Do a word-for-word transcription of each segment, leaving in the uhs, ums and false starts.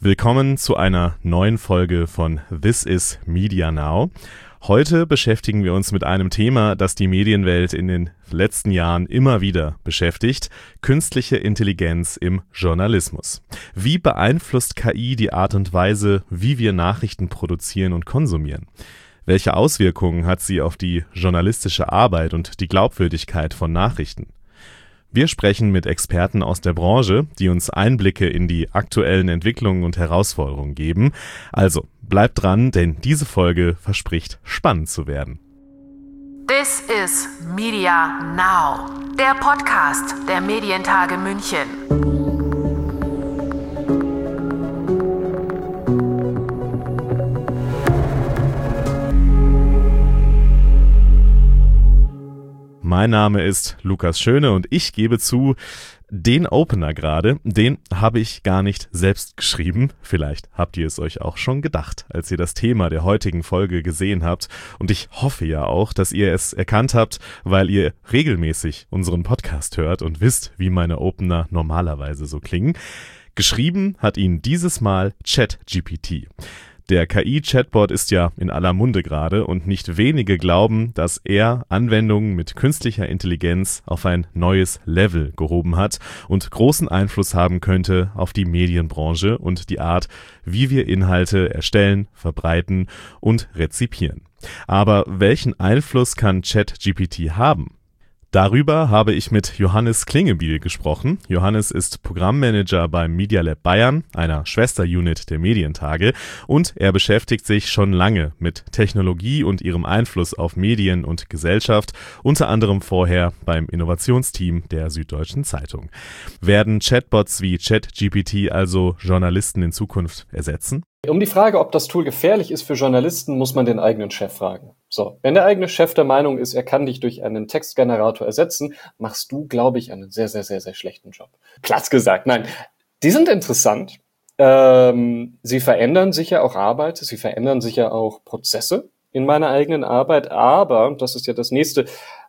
Willkommen zu einer neuen Folge von This is Media Now. Heute beschäftigen wir uns mit einem Thema, das die Medienwelt in den letzten Jahren immer wieder beschäftigt: künstliche Intelligenz im Journalismus. Wie beeinflusst K I die Art und Weise, wie wir Nachrichten produzieren und konsumieren? Welche Auswirkungen hat sie auf die journalistische Arbeit und die Glaubwürdigkeit von Nachrichten? Wir sprechen mit Experten aus der Branche, die uns Einblicke in die aktuellen Entwicklungen und Herausforderungen geben. Also bleibt dran, denn diese Folge verspricht spannend zu werden. This is Media Now, der Podcast der Medientage München. Mein Name ist Lukas Schöne und ich gebe zu, den Opener gerade, den habe ich gar nicht selbst geschrieben. Vielleicht habt ihr es euch auch schon gedacht, als ihr das Thema der heutigen Folge gesehen habt. Und ich hoffe ja auch, dass ihr es erkannt habt, weil ihr regelmäßig unseren Podcast hört und wisst, wie meine Opener normalerweise so klingen. Geschrieben hat ihn dieses Mal ChatGPT. Der K I-Chatbot ist ja in aller Munde gerade und nicht wenige glauben, dass er Anwendungen mit künstlicher Intelligenz auf ein neues Level gehoben hat und großen Einfluss haben könnte auf die Medienbranche und die Art, wie wir Inhalte erstellen, verbreiten und rezipieren. Aber welchen Einfluss kann ChatGPT haben? Darüber habe ich mit Johannes Klingebiel gesprochen. Johannes ist Programmmanager beim Media Lab Bayern, einer Schwesterunit der Medientage, und er beschäftigt sich schon lange mit Technologie und ihrem Einfluss auf Medien und Gesellschaft, unter anderem vorher beim Innovationsteam der Süddeutschen Zeitung. Werden Chatbots wie ChatGPT also Journalisten in Zukunft ersetzen? Um die Frage, ob das Tool gefährlich ist für Journalisten, muss man den eigenen Chef fragen. So, wenn der eigene Chef der Meinung ist, er kann dich durch einen Textgenerator ersetzen, machst du, glaube ich, einen sehr, sehr, sehr, sehr schlechten Job. Platz gesagt, nein. Die sind interessant. Ähm, sie verändern sicher auch Arbeit, sie verändern sicher auch Prozesse in meiner eigenen Arbeit, aber, das ist ja das Nächste,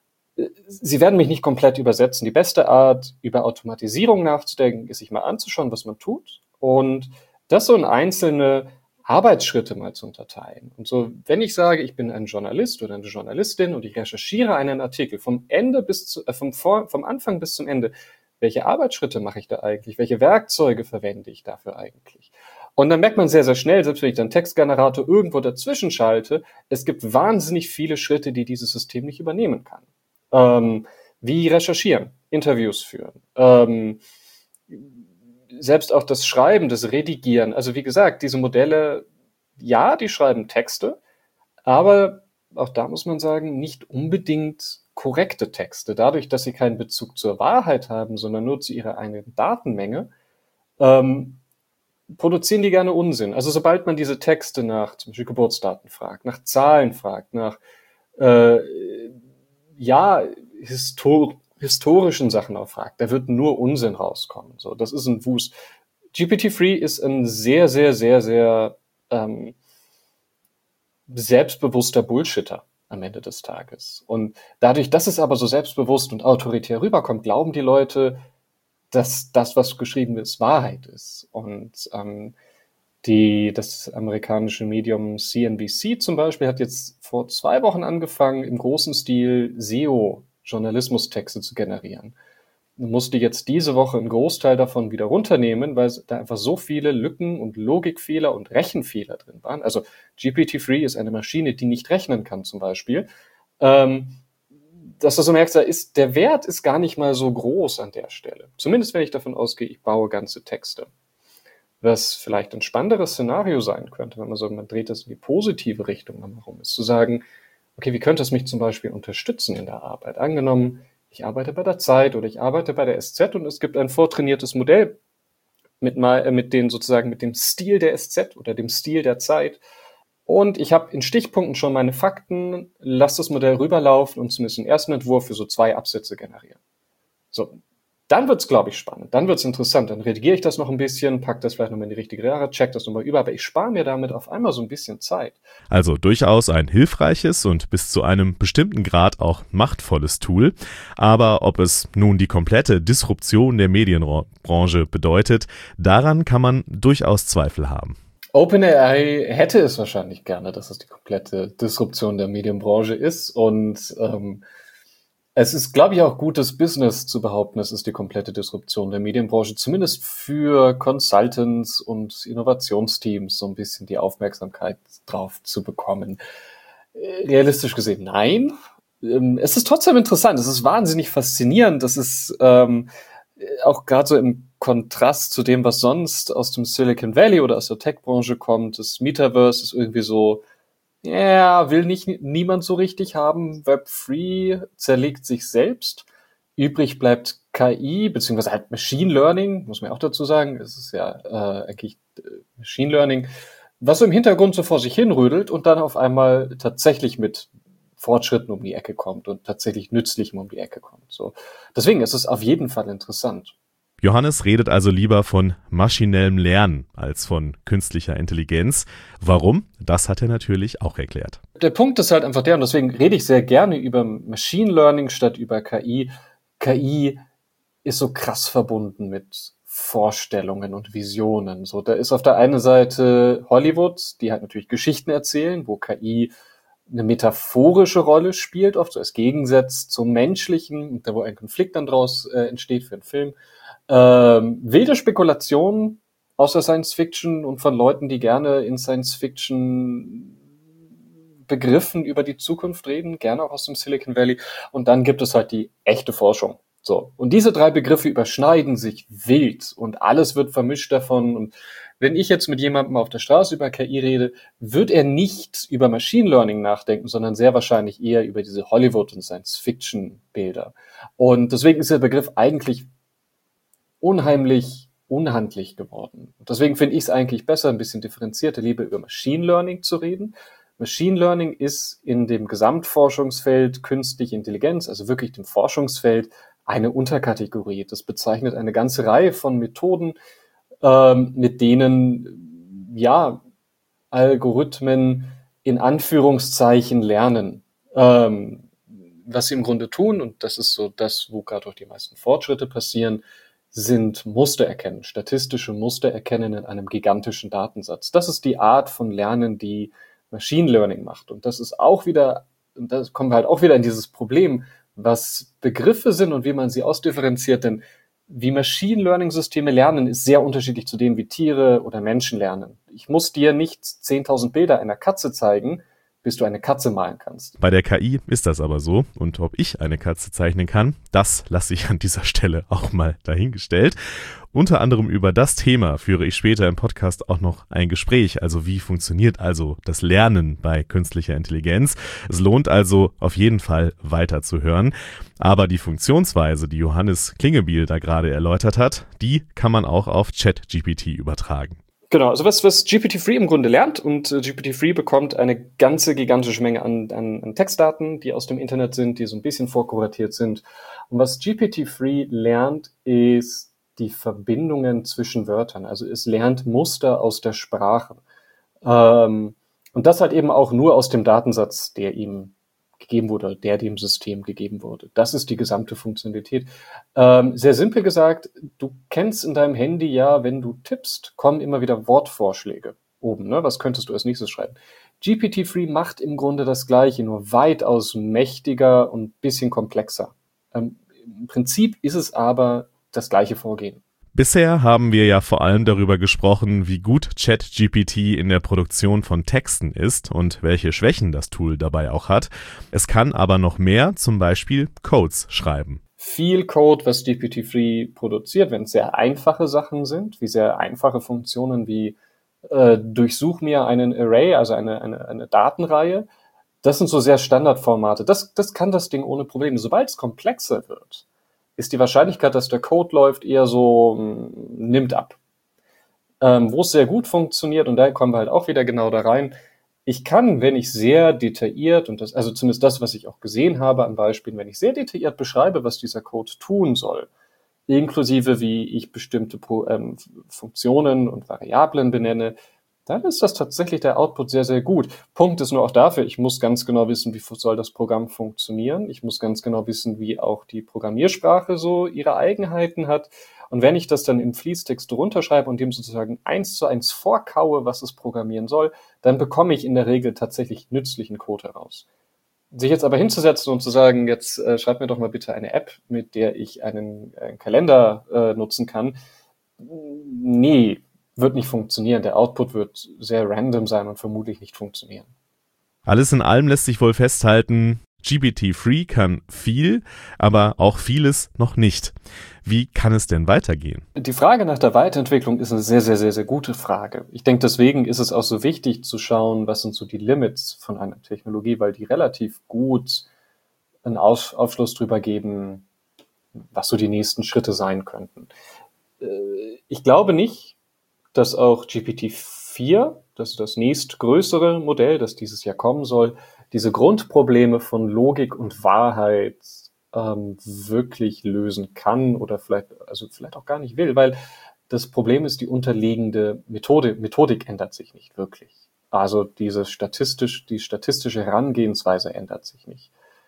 sie werden mich nicht komplett übersetzen. Die beste Art, über Automatisierung nachzudenken, ist sich mal anzuschauen, was man tut und das so in einzelne Arbeitsschritte mal zu unterteilen. Und so, wenn ich sage, ich bin ein Journalist oder eine Journalistin und ich recherchiere einen Artikel vom Ende bis zu, äh, vom, Vor, vom Anfang bis zum Ende, welche Arbeitsschritte mache ich da eigentlich? Welche Werkzeuge verwende ich dafür eigentlich? Und dann merkt man sehr, sehr schnell, selbst wenn ich dann Textgenerator irgendwo dazwischen schalte, es gibt wahnsinnig viele Schritte, die dieses System nicht übernehmen kann. Ähm, wie recherchieren, Interviews führen, ähm, selbst auch das Schreiben, das Redigieren. Also wie gesagt, diese Modelle, ja, die schreiben Texte, aber auch da muss man sagen, nicht unbedingt korrekte Texte. Dadurch, dass sie keinen Bezug zur Wahrheit haben, sondern nur zu ihrer eigenen Datenmenge, ähm, produzieren die gerne Unsinn. Also sobald man diese Texte nach zum Beispiel Geburtsdaten fragt, nach Zahlen fragt, nach äh, ja, Histor- historischen Sachen auch fragt, da wird nur Unsinn rauskommen. So, das ist ein Wust. G P T drei ist ein sehr, sehr, sehr, sehr ähm, selbstbewusster Bullshitter am Ende des Tages. Und dadurch, dass es aber so selbstbewusst und autoritär rüberkommt, glauben die Leute, dass das, was geschrieben ist, Wahrheit ist. Und ähm, die, das amerikanische Medium C N B C zum Beispiel hat jetzt vor zwei Wochen angefangen, im großen Stil S E O Journalismustexte zu generieren. Man musste jetzt diese Woche einen Großteil davon wieder runternehmen, weil da einfach so viele Lücken und Logikfehler und Rechenfehler drin waren. Also G P T drei ist eine Maschine, die nicht rechnen kann zum Beispiel. Ähm, dass du so merkst, da ist, der Wert ist gar nicht mal so groß an der Stelle. Zumindest wenn ich davon ausgehe, ich baue ganze Texte. Was vielleicht ein spannenderes Szenario sein könnte, wenn man so, man dreht das in die positive Richtung nochmal rum, ist zu sagen, okay, wie könnte es mich zum Beispiel unterstützen in der Arbeit? Angenommen, ich arbeite bei der Zeit oder ich arbeite bei der S Z und es gibt ein vortrainiertes Modell mit mal, äh, mit den sozusagen mit dem Stil der S Z oder dem Stil der Zeit. Und ich habe in Stichpunkten schon meine Fakten, lasse das Modell rüberlaufen und zumindest einen ersten Entwurf für so zwei Absätze generieren. So, Dann wird's, glaube ich, spannend. Dann wird's interessant. Dann redigiere ich das noch ein bisschen, pack das vielleicht nochmal in die richtige Jahre, check das nochmal über, aber ich spare mir damit auf einmal so ein bisschen Zeit. Also durchaus ein hilfreiches und bis zu einem bestimmten Grad auch machtvolles Tool. Aber ob es nun die komplette Disruption der Medienbranche bedeutet, daran kann man durchaus Zweifel haben. OpenAI hätte es wahrscheinlich gerne, dass es die komplette Disruption der Medienbranche ist. Und ähm, es ist, glaube ich, auch gutes Business zu behaupten, es ist die komplette Disruption der Medienbranche, zumindest für Consultants und Innovationsteams so ein bisschen die Aufmerksamkeit drauf zu bekommen. Realistisch gesehen, nein. Es ist trotzdem interessant, es ist wahnsinnig faszinierend, das ist ähm, auch gerade so im Kontrast zu dem, was sonst aus dem Silicon Valley oder aus der Tech-Branche kommt. Das Metaverse ist irgendwie so, ja, will nicht niemand so richtig haben. Web drei zerlegt sich selbst. Übrig bleibt K I, beziehungsweise halt Machine Learning, muss man auch dazu sagen. Es ist ja äh, eigentlich Machine Learning, was so im Hintergrund so vor sich hinrödelt und dann auf einmal tatsächlich mit Fortschritten um die Ecke kommt und tatsächlich Nützlichem um die Ecke kommt. So. Deswegen ist es auf jeden Fall interessant. Johannes redet also lieber von maschinellem Lernen als von künstlicher Intelligenz. Warum? Das hat er natürlich auch erklärt. Der Punkt ist halt einfach der, und deswegen rede ich sehr gerne über Machine Learning statt über K I. K I ist so krass verbunden mit Vorstellungen und Visionen. So, da ist auf der einen Seite Hollywood, die halt natürlich Geschichten erzählen, wo K I eine metaphorische Rolle spielt, oft so als Gegensatz zum Menschlichen, da wo ein Konflikt dann draus äh, entsteht für einen Film. Ähm, wilde Spekulationen aus der Science Fiction und von Leuten, die gerne in Science Fiction Begriffen über die Zukunft reden, gerne auch aus dem Silicon Valley. Und dann gibt es halt die echte Forschung. So. Und diese drei Begriffe überschneiden sich wild und alles wird vermischt davon. Und wenn ich jetzt mit jemandem auf der Straße über K I rede, wird er nicht über Machine Learning nachdenken, sondern sehr wahrscheinlich eher über diese Hollywood- und Science-Fiction-Bilder. Und deswegen ist der Begriff eigentlich unheimlich unhandlich geworden. Und deswegen finde ich es eigentlich besser, ein bisschen differenzierter lieber über Machine Learning zu reden. Machine Learning ist in dem Gesamtforschungsfeld künstliche Intelligenz, also wirklich dem Forschungsfeld, eine Unterkategorie. Das bezeichnet eine ganze Reihe von Methoden, ähm, mit denen ja Algorithmen in Anführungszeichen lernen. Ähm, was sie im Grunde tun, und das ist so das, wo gerade auch die meisten Fortschritte passieren, sind Muster erkennen, statistische Muster erkennen in einem gigantischen Datensatz. Das ist die Art von Lernen, die Machine Learning macht. Und das ist auch wieder, und da kommen wir halt auch wieder in dieses Problem, was Begriffe sind und wie man sie ausdifferenziert, denn wie Machine Learning Systeme lernen, ist sehr unterschiedlich zu dem, wie Tiere oder Menschen lernen. Ich muss dir nicht zehntausend Bilder einer Katze zeigen, bis du eine Katze malen kannst. Bei der K I ist das aber so. Und ob ich eine Katze zeichnen kann, das lasse ich an dieser Stelle auch mal dahingestellt. Unter anderem über das Thema führe ich später im Podcast auch noch ein Gespräch. Also wie funktioniert also das Lernen bei künstlicher Intelligenz? Es lohnt also auf jeden Fall weiter zu hören. Aber die Funktionsweise, die Johannes Klingebiel da gerade erläutert hat, die kann man auch auf ChatGPT übertragen. Genau, also was, was G P T drei im Grunde lernt, und äh, G P T drei bekommt eine ganze gigantische Menge an, an, an Textdaten, die aus dem Internet sind, die so ein bisschen vorkuratiert sind. Und was G P T drei lernt, ist die Verbindungen zwischen Wörtern. Also es lernt Muster aus der Sprache. Ähm, und das halt eben auch nur aus dem Datensatz, der ihm gegeben wurde, der dem System gegeben wurde. Das ist die gesamte Funktionalität. Ähm, sehr simpel gesagt, du kennst in deinem Handy ja, wenn du tippst, kommen immer wieder Wortvorschläge oben. Ne? Was könntest du als nächstes schreiben? G P T drei macht im Grunde das Gleiche, nur weitaus mächtiger und bisschen komplexer. Ähm, im Prinzip ist es aber das gleiche Vorgehen. Bisher haben wir ja vor allem darüber gesprochen, wie gut ChatGPT in der Produktion von Texten ist und welche Schwächen das Tool dabei auch hat. Es kann aber noch mehr, zum Beispiel Codes schreiben. Viel Code, was G P T drei produziert, wenn es sehr einfache Sachen sind, wie sehr einfache Funktionen wie äh, durchsuch mir einen Array, also eine, eine, eine Datenreihe, das sind so sehr Standardformate. Das, das kann das Ding ohne Probleme. Sobald es komplexer wird, ist die Wahrscheinlichkeit, dass der Code läuft, eher so mh, nimmt ab. Ähm, wo es sehr gut funktioniert, und da kommen wir halt auch wieder genau da rein, ich kann, wenn ich sehr detailliert, und das, also zumindest das, was ich auch gesehen habe an Beispielen, wenn ich sehr detailliert beschreibe, was dieser Code tun soll, inklusive wie ich bestimmte Pro, ähm, Funktionen und Variablen benenne, dann ist das tatsächlich der Output sehr, sehr gut. Punkt ist nur auch dafür, ich muss ganz genau wissen, wie soll das Programm funktionieren. Ich muss ganz genau wissen, wie auch die Programmiersprache so ihre Eigenheiten hat. Und wenn ich das dann im Fließtext runterschreibe und dem sozusagen eins zu eins vorkaue, was es programmieren soll, dann bekomme ich in der Regel tatsächlich nützlichen Code heraus. Sich jetzt aber hinzusetzen und zu sagen, jetzt äh, schreib mir doch mal bitte eine App, mit der ich einen, einen Kalender äh, nutzen kann, nee, wird nicht funktionieren. Der Output wird sehr random sein und vermutlich nicht funktionieren. Alles in allem lässt sich wohl festhalten, G P T drei kann viel, aber auch vieles noch nicht. Wie kann es denn weitergehen? Die Frage nach der Weiterentwicklung ist eine sehr, sehr, sehr, sehr gute Frage. Ich denke, deswegen ist es auch so wichtig zu schauen, was sind so die Limits von einer Technologie, weil die relativ gut einen Auf- Aufschluss darüber geben, was so die nächsten Schritte sein könnten. Ich glaube nicht, dass auch G P T vier, das ist das nächstgrößere Modell, das dieses Jahr kommen soll, diese Grundprobleme von Logik und Wahrheit ähm, wirklich lösen kann oder vielleicht, also vielleicht auch gar nicht will, weil das Problem ist, die unterliegende Methode, Methodik ändert sich nicht wirklich. Also diese statistisch, die statistische Herangehensweise ändert sich nicht.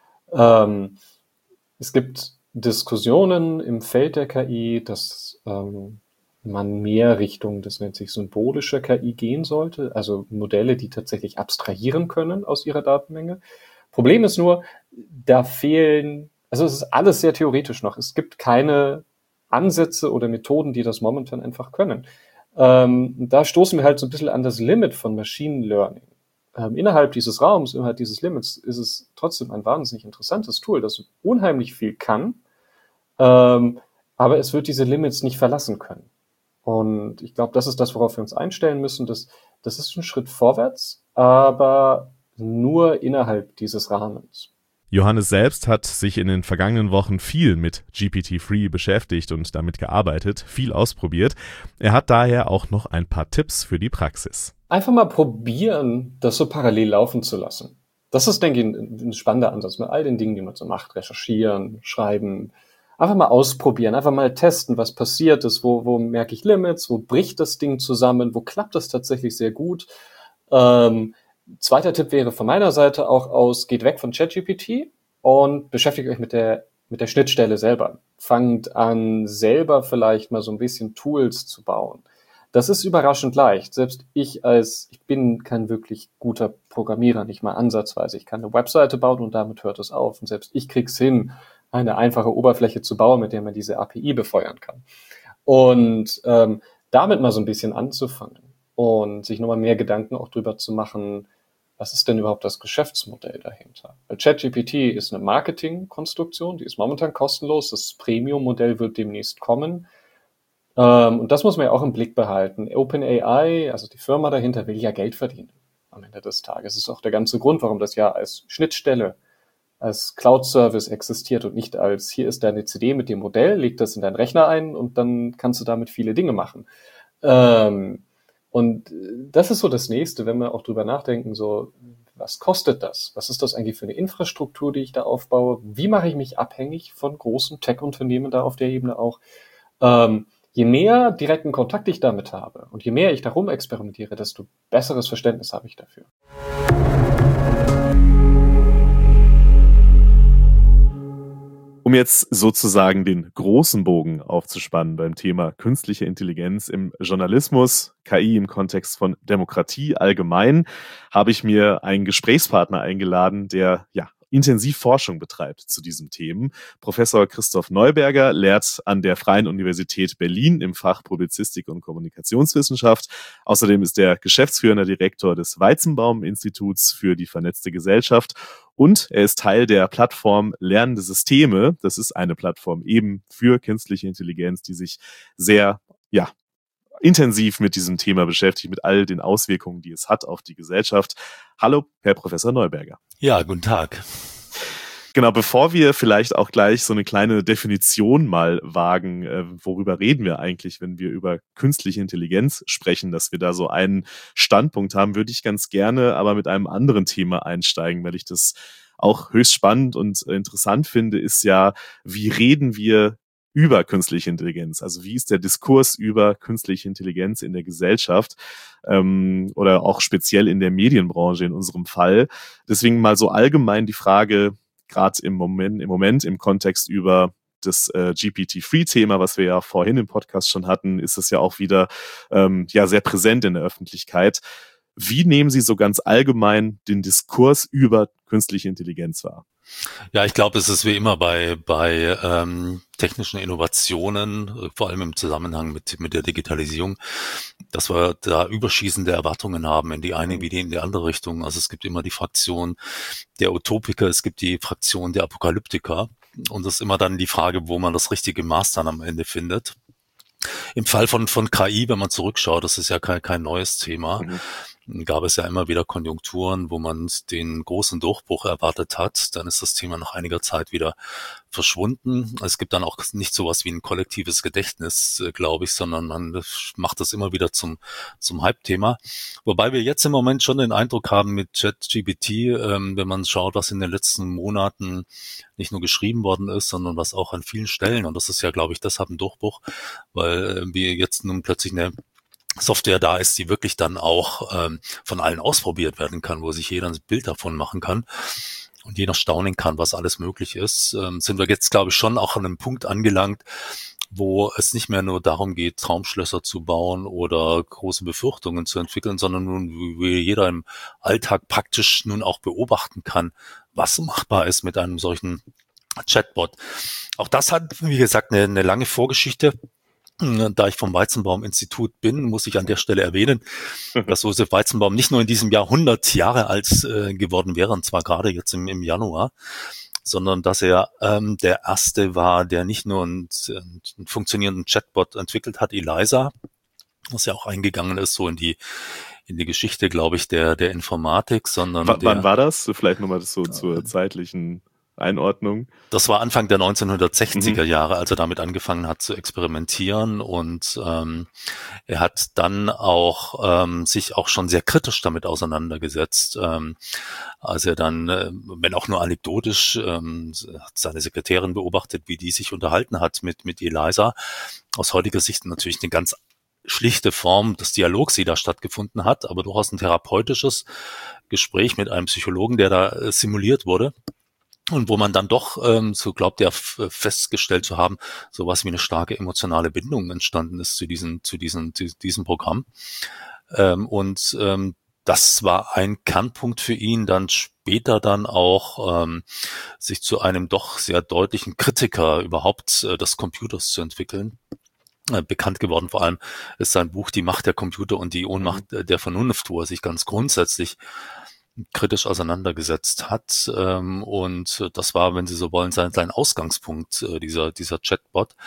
Ähm, es gibt Diskussionen im Feld der K I, dass ähm, man mehr Richtung, das nennt sich symbolische K I gehen sollte, also Modelle, die tatsächlich abstrahieren können aus ihrer Datenmenge. Problem ist nur, da fehlen, also es ist alles sehr theoretisch noch. Es gibt keine Ansätze oder Methoden, die das momentan einfach können. Ähm, da stoßen wir halt so ein bisschen an das Limit von Machine Learning. Ähm, innerhalb dieses Raums, innerhalb dieses Limits ist es trotzdem ein wahnsinnig interessantes Tool, das unheimlich viel kann, ähm, aber es wird diese Limits nicht verlassen können. Und ich glaube, das ist das, worauf wir uns einstellen müssen. Das, das ist ein Schritt vorwärts, aber nur innerhalb dieses Rahmens. Johannes selbst hat sich in den vergangenen Wochen viel mit G P T drei beschäftigt und damit gearbeitet, viel ausprobiert. Er hat daher auch noch ein paar Tipps für die Praxis. Einfach mal probieren, das so parallel laufen zu lassen. Das ist, denke ich, ein, ein spannender Ansatz mit all den Dingen, die man so macht. Recherchieren, schreiben, einfach mal ausprobieren, einfach mal testen, was passiert ist, wo, wo merke ich Limits, wo bricht das Ding zusammen, wo klappt das tatsächlich sehr gut. Ähm, zweiter Tipp wäre von meiner Seite auch aus, geht weg von ChatGPT und beschäftigt euch mit der, mit der Schnittstelle selber. Fangt an, selber vielleicht mal so ein bisschen Tools zu bauen. Das ist überraschend leicht. Selbst ich als, ich bin kein wirklich guter Programmierer, nicht mal ansatzweise. Ich kann eine Webseite bauen und damit hört es auf. Und selbst ich krieg's hin, eine einfache Oberfläche zu bauen, mit der man diese A P I befeuern kann. Und ähm, damit mal so ein bisschen anzufangen und sich nochmal mehr Gedanken auch drüber zu machen, was ist denn überhaupt das Geschäftsmodell dahinter? Weil ChatGPT ist eine Marketingkonstruktion, die ist momentan kostenlos, das Premium-Modell wird demnächst kommen. Ähm, und das muss man ja auch im Blick behalten. OpenAI, also die Firma dahinter, will ja Geld verdienen am Ende des Tages. Das ist auch der ganze Grund, warum das ja als Schnittstelle, als Cloud-Service existiert und nicht als, hier ist deine C D mit dem Modell, leg das in deinen Rechner ein und dann kannst du damit viele Dinge machen. Ähm, und das ist so das Nächste, wenn wir auch drüber nachdenken, so, was kostet das? Was ist das eigentlich für eine Infrastruktur, die ich da aufbaue? Wie mache ich mich abhängig von großen Tech-Unternehmen da auf der Ebene auch? Ähm, je mehr direkten Kontakt ich damit habe und je mehr ich darum experimentiere, desto besseres Verständnis habe ich dafür. Um jetzt sozusagen den großen Bogen aufzuspannen beim Thema künstliche Intelligenz im Journalismus, K I im Kontext von Demokratie allgemein, habe ich mir einen Gesprächspartner eingeladen, der ja intensiv Forschung betreibt zu diesen Themen. Professor Christoph Neuberger lehrt an der Freien Universität Berlin im Fach Publizistik und Kommunikationswissenschaft. Außerdem ist er geschäftsführender Direktor des Weizenbaum-Instituts für die vernetzte Gesellschaft und er ist Teil der Plattform Lernende Systeme. Das ist eine Plattform eben für künstliche Intelligenz, die sich sehr, ja, intensiv mit diesem Thema beschäftigt, mit all den Auswirkungen, die es hat auf die Gesellschaft. Hallo, Herr Professor Neuberger. Ja, guten Tag. Genau, bevor wir vielleicht auch gleich so eine kleine Definition mal wagen, äh, worüber reden wir eigentlich, wenn wir über künstliche Intelligenz sprechen, dass wir da so einen Standpunkt haben, würde ich ganz gerne aber mit einem anderen Thema einsteigen, weil ich das auch höchst spannend und interessant finde, ist ja, wie reden wir über künstliche Intelligenz? Also wie ist der Diskurs über künstliche Intelligenz in der Gesellschaft ähm, oder auch speziell in der Medienbranche in unserem Fall? Deswegen mal so allgemein die Frage, gerade im Moment, im Moment im Kontext über das äh, G P T drei Thema, was wir ja vorhin im Podcast schon hatten, ist es ja auch wieder ähm, ja sehr präsent in der Öffentlichkeit. Wie nehmen Sie so ganz allgemein den Diskurs über künstliche Intelligenz wahr? Ja, ich glaube, es ist wie immer bei bei ähm, technischen Innovationen, vor allem im Zusammenhang mit mit der Digitalisierung, dass wir da überschießende Erwartungen haben in die eine wie in die andere Richtung. Also es gibt immer die Fraktion der Utopiker, es gibt die Fraktion der Apokalyptiker und es ist immer dann die Frage, wo man das richtige Maß dann am Ende findet. Im Fall von von K I, wenn man zurückschaut, das ist ja kein kein neues Thema. Mhm. Gab es ja immer wieder Konjunkturen, wo man den großen Durchbruch erwartet hat. Dann ist das Thema nach einiger Zeit wieder verschwunden. Es gibt dann auch nicht sowas wie ein kollektives Gedächtnis, glaube ich, sondern man macht das immer wieder zum zum Hype-Thema. Wobei wir jetzt im Moment schon den Eindruck haben mit ChatGPT, ähm, wenn man schaut, was in den letzten Monaten nicht nur geschrieben worden ist, sondern was auch an vielen Stellen, und das ist ja, glaube ich, deshalb ein Durchbruch, weil wir jetzt nun plötzlich eine Software da ist, die wirklich dann auch ähm, von allen ausprobiert werden kann, wo sich jeder ein Bild davon machen kann und jeder staunen kann, was alles möglich ist, ähm, sind wir jetzt, glaube ich, schon auch an einem Punkt angelangt, wo es nicht mehr nur darum geht, Traumschlösser zu bauen oder große Befürchtungen zu entwickeln, sondern nun, wie jeder im Alltag praktisch nun auch beobachten kann, was machbar ist mit einem solchen Chatbot. Auch das hat, wie gesagt, eine, eine lange Vorgeschichte. Da ich vom Weizenbaum-Institut bin, muss ich an der Stelle erwähnen, dass Josef Weizenbaum nicht nur in diesem Jahr hundert Jahre alt äh, geworden wäre, und zwar gerade jetzt im, im Januar, sondern dass er ähm, der Erste war, der nicht nur einen, einen funktionierenden Chatbot entwickelt hat, Eliza, was ja auch eingegangen ist, so in die in die Geschichte, glaube ich, der der Informatik, sondern w- der, wann war das? Vielleicht nochmal das so äh, zur zeitlichen Einordnung. Das war Anfang der neunzehnhundertsechziger mhm. Jahre, als er damit angefangen hat zu experimentieren, und ähm, er hat dann auch ähm, sich auch schon sehr kritisch damit auseinandergesetzt, ähm, als er dann, äh, wenn auch nur anekdotisch, ähm, seine Sekretärin beobachtet, wie die sich unterhalten hat mit mit Eliza. Aus heutiger Sicht natürlich eine ganz schlichte Form des Dialogs, die da stattgefunden hat, aber durchaus ein therapeutisches Gespräch mit einem Psychologen, der da äh, simuliert wurde. Und wo man dann doch, ähm, so glaubt er, f- festgestellt zu haben, sowas wie eine starke emotionale Bindung entstanden ist zu diesem, zu diesem, zu diesem Programm. Ähm, und ähm, das war ein Kernpunkt für ihn, dann später dann auch ähm, sich zu einem doch sehr deutlichen Kritiker überhaupt äh, des Computers zu entwickeln. Äh, bekannt geworden vor allem ist sein Buch Die Macht der Computer und die Ohnmacht äh, der Vernunft, wo er sich ganz grundsätzlich kritisch auseinandergesetzt hat, ähm, und das war, wenn Sie so wollen, sein, sein Ausgangspunkt, äh, dieser dieser Chatbot.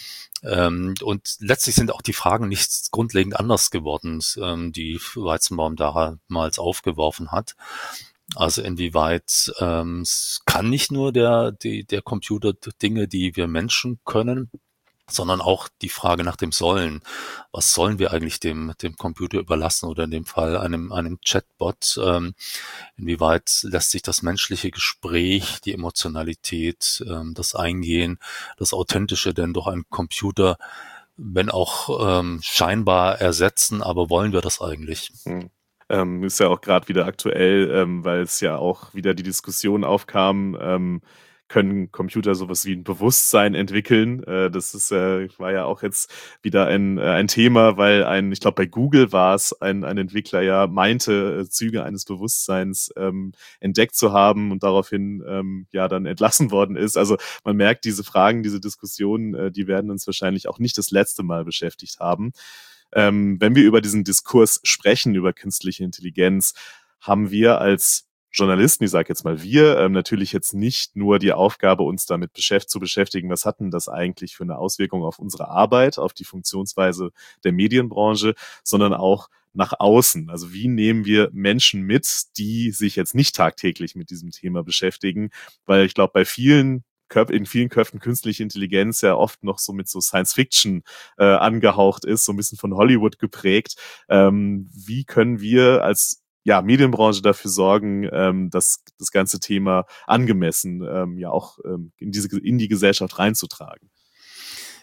Ähm, und letztlich sind auch die Fragen nicht grundlegend anders geworden, ähm, die Weizenbaum damals aufgeworfen hat. Also inwieweit ähm, kann nicht nur der die, der Computer Dinge, die wir Menschen können, sondern auch die Frage nach dem Sollen. Was sollen wir eigentlich dem dem Computer überlassen, oder in dem Fall einem einem Chatbot? Ähm, inwieweit lässt sich das menschliche Gespräch, die Emotionalität, ähm, das Eingehen, das Authentische denn durch einen Computer, wenn auch ähm, scheinbar ersetzen, aber wollen wir das eigentlich? Hm. Ähm, ist ja auch gerade wieder aktuell, ähm, weil es ja auch wieder die Diskussion aufkam, ähm, können Computer sowas wie ein Bewusstsein entwickeln. Äh, das ist, äh, war ja auch jetzt wieder ein, äh, ein Thema, weil ein, ich glaube bei Google war es, ein, ein Entwickler ja meinte, äh, Züge eines Bewusstseins ähm, entdeckt zu haben und daraufhin ähm, ja dann entlassen worden ist. Also man merkt, diese Fragen, diese Diskussionen, äh, die werden uns wahrscheinlich auch nicht das letzte Mal beschäftigt haben. Ähm, wenn wir über diesen Diskurs sprechen, über künstliche Intelligenz, haben wir als Journalisten, ich sage jetzt mal wir, ähm, natürlich jetzt nicht nur die Aufgabe, uns damit beschäft- zu beschäftigen, was hat denn das eigentlich für eine Auswirkung auf unsere Arbeit, auf die Funktionsweise der Medienbranche, sondern auch nach außen. Also wie nehmen wir Menschen mit, die sich jetzt nicht tagtäglich mit diesem Thema beschäftigen? Weil ich glaube, bei vielen in vielen Köpfen künstliche Intelligenz ja oft noch so mit so Science-Fiction äh, angehaucht ist, so ein bisschen von Hollywood geprägt. Ähm, wie können wir als ja, Medienbranche dafür sorgen, ähm, dass das ganze Thema angemessen ähm, ja auch ähm, in diese in die Gesellschaft reinzutragen?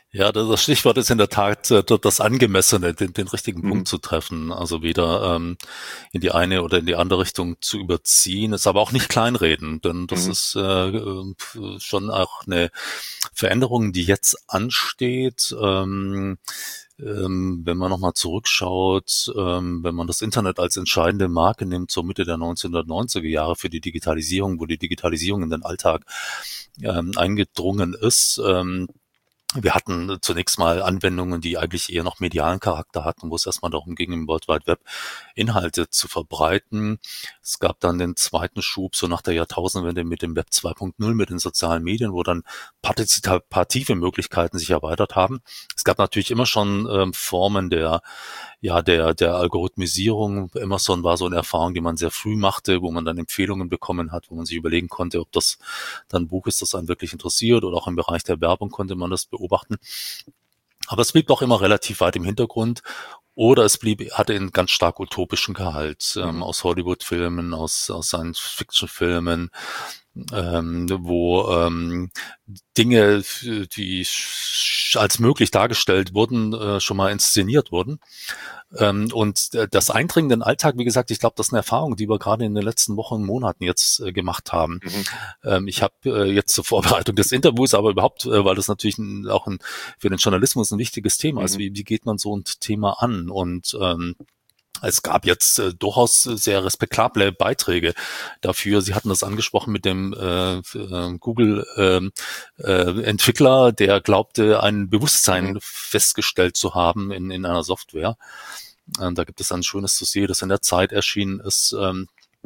Ja, das Stichwort ist in der Tat das Angemessene, den, den richtigen Mhm. Punkt zu treffen. Also weder ähm, in die eine oder in die andere Richtung zu überziehen, ist aber auch nicht kleinreden, denn das Mhm. ist äh, schon auch eine Veränderung, die jetzt ansteht. Ähm, ähm, wenn man nochmal zurückschaut, ähm, wenn man das Internet als entscheidende Marke nimmt, zur Mitte der neunzehnhundertneunziger Jahre für die Digitalisierung, wo die Digitalisierung in den Alltag ähm, eingedrungen ist, ähm, wir hatten zunächst mal Anwendungen, die eigentlich eher noch medialen Charakter hatten, wo es erstmal darum ging, im World Wide Web Inhalte zu verbreiten. Es gab dann den zweiten Schub, so nach der Jahrtausendwende mit dem Web zwei Punkt null, mit den sozialen Medien, wo dann partizipative Möglichkeiten sich erweitert haben. Es gab natürlich immer schon ähm, Formen der ja, der, der Algorithmisierung. Amazon war so eine Erfahrung, die man sehr früh machte, wo man dann Empfehlungen bekommen hat, wo man sich überlegen konnte, ob das dann ein Buch ist, das einen wirklich interessiert, oder auch im Bereich der Werbung konnte man das beobachten. Aber es blieb doch immer relativ weit im Hintergrund. Oder es blieb, hatte einen ganz stark utopischen Gehalt, ähm, Mhm. aus Hollywood-Filmen, aus, aus Science-Fiction-Filmen, ähm, wo ähm, Dinge, die als möglich dargestellt wurden, äh, schon mal inszeniert wurden. Ähm, und das Eindringen in den Alltag, wie gesagt, ich glaube, das ist eine Erfahrung, die wir gerade in den letzten Wochen und Monaten jetzt äh, gemacht haben. Mhm. Ähm, ich habe äh, jetzt zur Vorbereitung des Interviews, aber überhaupt, äh, weil das natürlich ein, auch ein, für den Journalismus ein wichtiges Thema ist, Mhm. wie, wie geht man so ein Thema an? Und ähm, es gab jetzt äh, durchaus sehr respektable Beiträge dafür. Sie hatten das angesprochen mit dem äh, äh, Google-Entwickler, äh, äh, der glaubte, ein Bewusstsein Mhm. festgestellt zu haben in, in einer Software. Ähm, da gibt es ein schönes Dossier, das in der Zeit erschienen ist. Ähm,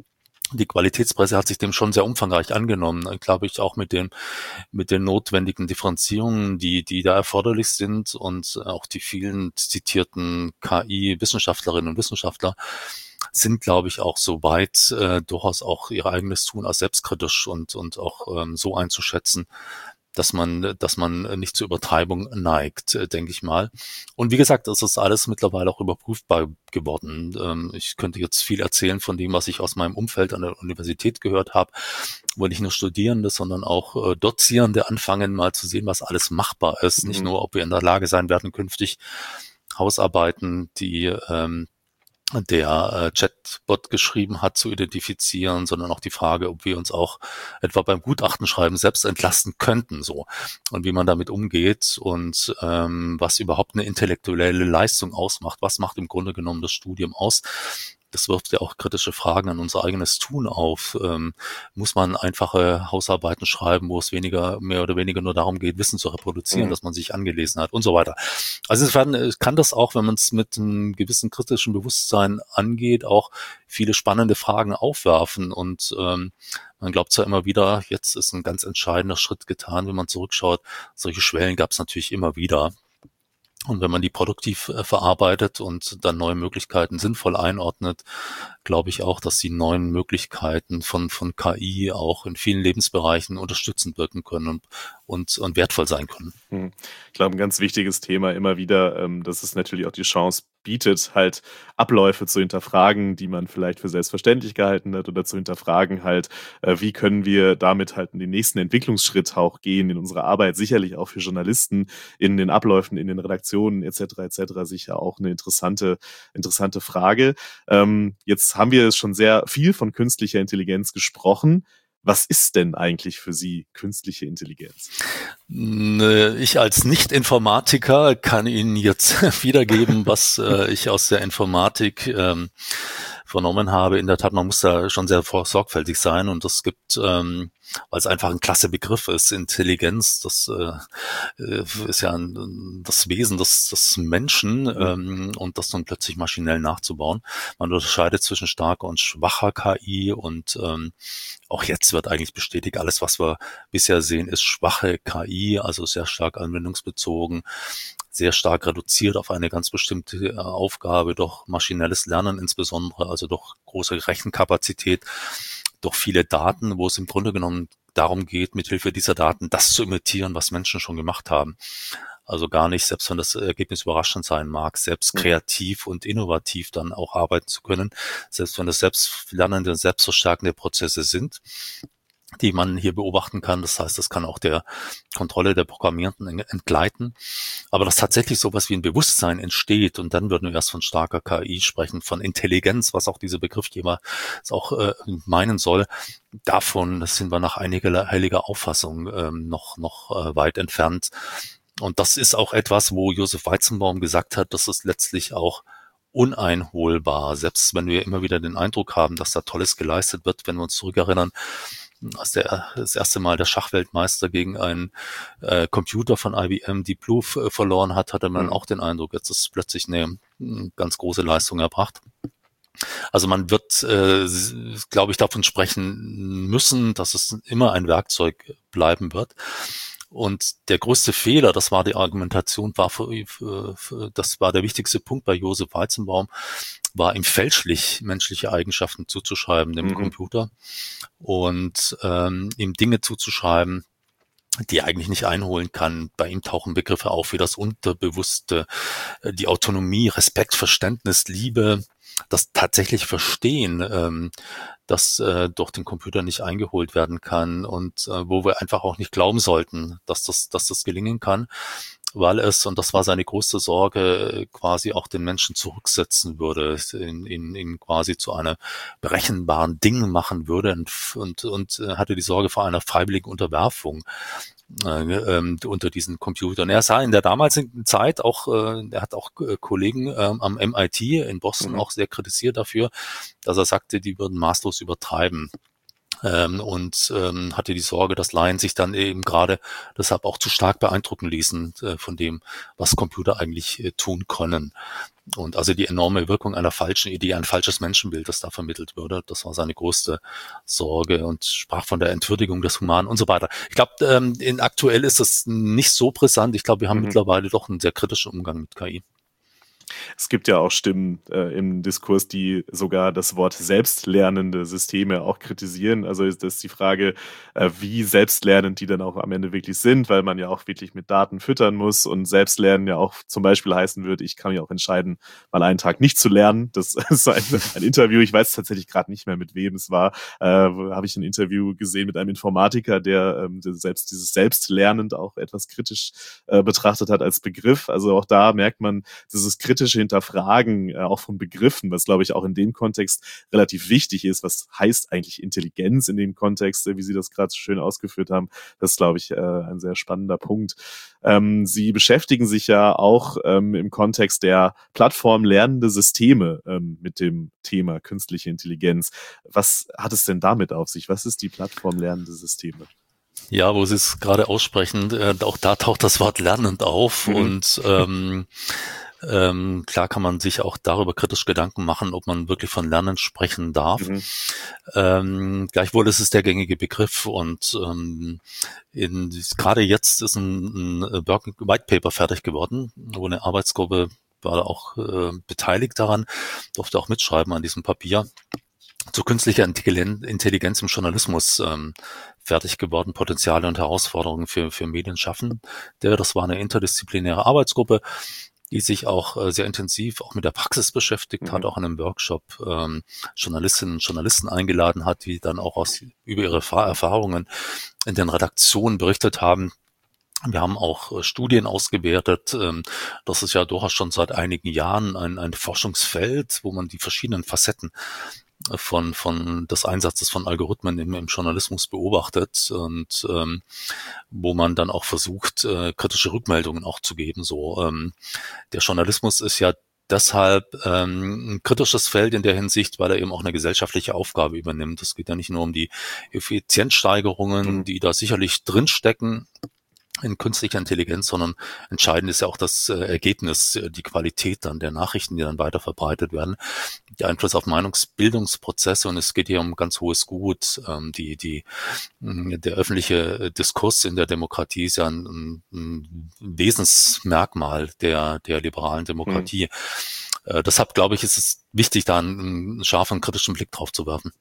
die Qualitätspresse hat sich dem schon sehr umfangreich angenommen, glaube ich, auch mit dem mit den notwendigen Differenzierungen, die die da erforderlich sind, und auch die vielen zitierten K I-Wissenschaftlerinnen und Wissenschaftler sind, glaube ich, auch so weit, äh, durchaus auch ihr eigenes Tun als selbstkritisch und und auch ähm, so einzuschätzen, dass man, dass man nicht zur Übertreibung neigt, äh, denke ich mal. Und wie gesagt, das ist alles mittlerweile auch überprüfbar geworden. Ähm, ich könnte jetzt viel erzählen von dem, was ich aus meinem Umfeld an der Universität gehört habe, wo nicht nur Studierende, sondern auch äh, Dozierende anfangen, mal zu sehen, was alles machbar ist. Mhm. Nicht nur, ob wir in der Lage sein werden, künftig Hausarbeiten, die ähm, der äh, Chatbot geschrieben hat, zu identifizieren, sondern auch die Frage, ob wir uns auch etwa beim Gutachtenschreiben selbst entlasten könnten, so, und wie man damit umgeht und ähm, was überhaupt eine intellektuelle Leistung ausmacht, was macht im Grunde genommen das Studium aus. Das wirft ja auch kritische Fragen an unser eigenes Tun auf. Ähm, muss man einfache Hausarbeiten schreiben, wo es weniger, mehr oder weniger nur darum geht, Wissen zu reproduzieren, Mhm. das man sich angelesen hat und so weiter. Also insofern kann das auch, wenn man es mit einem gewissen kritischen Bewusstsein angeht, auch viele spannende Fragen aufwerfen. Und ähm, man glaubt zwar immer wieder, jetzt ist ein ganz entscheidender Schritt getan, wenn man zurückschaut. Solche Schwellen gab es natürlich immer wieder. Und wenn man die produktiv äh, verarbeitet und dann neue Möglichkeiten sinnvoll einordnet, glaube ich auch, dass die neuen Möglichkeiten von von K I auch in vielen Lebensbereichen unterstützend wirken können und und, und wertvoll sein können. Mhm. Ich glaube, ein ganz wichtiges Thema immer wieder, ähm, dass es natürlich auch die Chance bietet, halt Abläufe zu hinterfragen, die man vielleicht für selbstverständlich gehalten hat, oder zu hinterfragen halt, äh, wie können wir damit halt in den nächsten Entwicklungsschritt auch gehen in unserer Arbeit. Sicherlich auch für Journalisten in den Abläufen, in den Redaktionen et cetera et cetera sicher auch eine interessante interessante Frage. Ähm, jetzt haben wir schon sehr viel von künstlicher Intelligenz gesprochen. Was ist denn eigentlich für Sie künstliche Intelligenz? Ich als Nicht-Informatiker kann Ihnen jetzt wiedergeben, was äh, ich aus der Informatik ähm, vernommen habe. In der Tat, man muss da schon sehr sorgfältig sein, und es gibt, ähm, weil es einfach ein klasse Begriff ist, Intelligenz, das äh, ist ja ein, das Wesen des, des Menschen, ähm, und das dann plötzlich maschinell nachzubauen. Man unterscheidet zwischen starker und schwacher K I, und ähm, auch jetzt wird eigentlich bestätigt, alles, was wir bisher sehen, ist schwache K I, also sehr stark anwendungsbezogen, sehr stark reduziert auf eine ganz bestimmte Aufgabe durch maschinelles Lernen insbesondere, also durch große Rechenkapazität, durch viele Daten, wo es im Grunde genommen darum geht, mithilfe dieser Daten das zu imitieren, was Menschen schon gemacht haben. Also gar nicht, selbst wenn das Ergebnis überraschend sein mag, selbst kreativ und innovativ dann auch arbeiten zu können, selbst wenn das selbstlernende und selbstverstärkende Prozesse sind. die man hier beobachten kann. Das heißt, das kann auch der Kontrolle der Programmierenden entgleiten. Aber dass tatsächlich sowas wie ein Bewusstsein entsteht, und dann würden wir erst von starker K I sprechen, von Intelligenz, was auch dieser Begriffgeber auch äh, meinen soll, davon das sind wir nach einiger heiliger Auffassung ähm, noch, noch äh, weit entfernt. Und das ist auch etwas, wo Josef Weizenbaum gesagt hat, dass es letztlich auch uneinholbar, selbst wenn wir immer wieder den Eindruck haben, dass da Tolles geleistet wird, wenn wir uns zurückerinnern, als der das erste Mal der Schachweltmeister gegen einen äh, Computer von I B M, Deep Blue, f- verloren hat, hatte man mhm. auch den Eindruck, jetzt ist plötzlich eine, eine ganz große Leistung erbracht. Also man wird, äh, glaube ich, davon sprechen müssen, dass es immer ein Werkzeug bleiben wird. Und der größte Fehler, das war die Argumentation, war für, für, für, das war der wichtigste Punkt bei Josef Weizenbaum, war ihm fälschlich menschliche Eigenschaften zuzuschreiben, dem mhm. Computer, und ähm, ihm Dinge zuzuschreiben, die er eigentlich nicht einholen kann. Bei ihm tauchen Begriffe auf wie das Unterbewusste, die Autonomie, Respekt, Verständnis, Liebe, das tatsächlich Verstehen, ähm, das äh, durch den Computer nicht eingeholt werden kann, und äh, wo wir einfach auch nicht glauben sollten, dass das, dass das gelingen kann, weil es, und das war seine größte Sorge, quasi auch den Menschen zurücksetzen würde, in, in, in quasi zu einer berechenbaren Ding machen würde, und, und, und hatte die Sorge vor einer freiwilligen Unterwerfung äh, ähm, unter diesen Computern. Er sah in der damaligen Zeit auch, äh, er hat auch äh, Kollegen äh, am M I T in Boston mhm. auch sehr kritisiert dafür, dass er sagte, die würden maßlos übertreiben. Ähm, und ähm, hatte die Sorge, dass Laien sich dann eben gerade deshalb auch zu stark beeindrucken ließen äh, von dem, was Computer eigentlich äh, tun können. Und also die enorme Wirkung einer falschen Idee, ein falsches Menschenbild, das da vermittelt würde, das war seine größte Sorge, und sprach von der Entwürdigung des Humanen und so weiter. Ich glaube, ähm, in aktuell ist das nicht so brisant. Ich glaube, wir haben mhm. mittlerweile doch einen sehr kritischen Umgang mit K I. Es gibt ja auch Stimmen äh, im Diskurs, die sogar das Wort selbstlernende Systeme auch kritisieren. Also ist das die Frage, äh, wie selbstlernend die dann auch am Ende wirklich sind, weil man ja auch wirklich mit Daten füttern muss, und Selbstlernen ja auch zum Beispiel heißen würde, ich kann ja auch entscheiden, mal einen Tag nicht zu lernen. Das ist ein, ein Interview, ich weiß tatsächlich gerade nicht mehr, mit wem es war, äh, habe ich ein Interview gesehen mit einem Informatiker, der, ähm, der selbst dieses Selbstlernend auch etwas kritisch äh, betrachtet hat als Begriff. Also auch da merkt man, dieses kritische Hinterfragen äh, auch von Begriffen, was glaube ich auch in dem Kontext relativ wichtig ist. Was heißt eigentlich Intelligenz in dem Kontext, äh, wie Sie das gerade so schön ausgeführt haben? Das ist, glaube ich, äh, ein sehr spannender Punkt. Ähm, Sie beschäftigen sich ja auch ähm, im Kontext der Plattform lernende Systeme ähm, mit dem Thema künstliche Intelligenz. Was hat es denn damit auf sich? Was ist die Plattform lernende Systeme? Ja, wo Sie es gerade aussprechen, äh, auch da taucht das Wort lernend auf, mhm. und ähm, Ähm, klar kann man sich auch darüber kritisch Gedanken machen, ob man wirklich von Lernen sprechen darf. Mhm. Ähm, gleichwohl ist es der gängige Begriff, und ähm, in, gerade jetzt ist ein, ein White Paper fertig geworden, wo eine Arbeitsgruppe war auch äh, beteiligt daran, durfte auch mitschreiben an diesem Papier, zu künstlicher Intelligenz im Journalismus ähm, fertig geworden, Potenziale und Herausforderungen für, für Medienschaffende. Das war eine interdisziplinäre Arbeitsgruppe, die sich auch äh, sehr intensiv auch mit der Praxis beschäftigt mhm. hat, auch in einem Workshop ähm, Journalistinnen und Journalisten eingeladen hat, die dann auch aus über ihre Fa- Erfahrungen in den Redaktionen berichtet haben. Wir haben auch äh, Studien ausgewertet. Ähm, das ist ja durchaus schon seit einigen Jahren ein, ein Forschungsfeld, wo man die verschiedenen Facetten von von des Einsatzes von Algorithmen im, im Journalismus beobachtet, und ähm, wo man dann auch versucht, äh, kritische Rückmeldungen auch zu geben. So ähm, der Journalismus ist ja deshalb ähm, ein kritisches Feld in der Hinsicht, weil er eben auch eine gesellschaftliche Aufgabe übernimmt. Es geht ja nicht nur um die Effizienzsteigerungen, mhm. die da sicherlich drinstecken in künstlicher Intelligenz, sondern entscheidend ist ja auch das äh, Ergebnis, äh, die Qualität dann der Nachrichten, die dann weiter verbreitet werden, der Einfluss auf Meinungsbildungsprozesse, und es geht hier um ganz hohes Gut. Ähm, die, die, mh, der öffentliche Diskurs in der Demokratie ist ja ein, ein Wesensmerkmal der, der liberalen Demokratie. Mhm. Äh, deshalb glaube ich, ist es wichtig, da einen, einen scharfen, kritischen Blick drauf zu werfen.